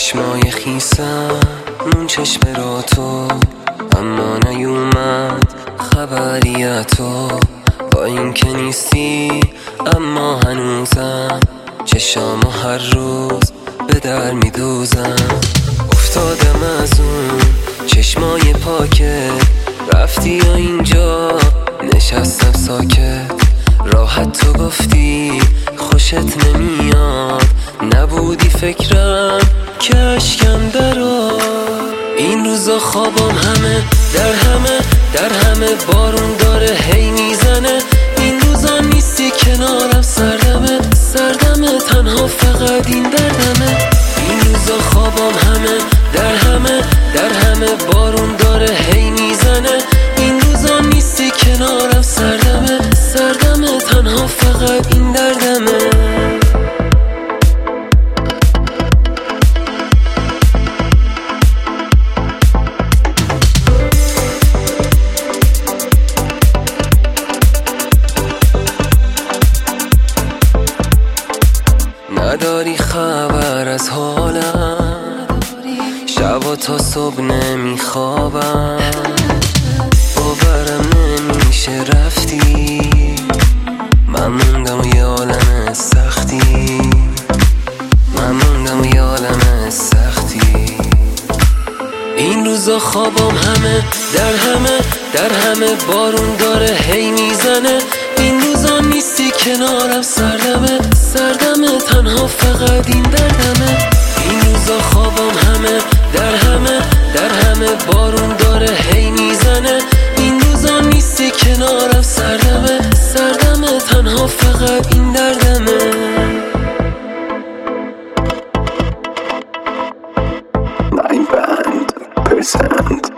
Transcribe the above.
چشمای خیسم اون چشم را تو، اما نیومد خبریتو. با این که نیستی اما هنوزم چشامو هر روز به در میدوزم. افتادم از اون چشمای پاکت، رفتی یا اینجا نشستم ساکت. راحت تو گفتی خوشت نمیاد، نبودی فکرم که اشکم درآ. این روزا خوابم همه در همه بارون داره هی میزنه. این روزا نیستی کنارم، سردمه تنها فقط این دردمه. این روزا خوابم همه در همه بارون داره هی میزنه. این روزا نیستی کنارم، سردمه تنها فقط این دردمه. نداری خبر از حالم، شبا تا صبح نمیخوابم. باورم نمیشه رفتی، من موندم یه عالم سختی، این روزا خوابم همه در همه بارون داره هی میزنه. این روزا نیستی کنارم، سردمه تنها فقط این دردمه. این روزا خوابم همه در همه بارون داره هی میزنه. این روزا نیستی کنارم، سردمه تنها فقط این دردمه. 9%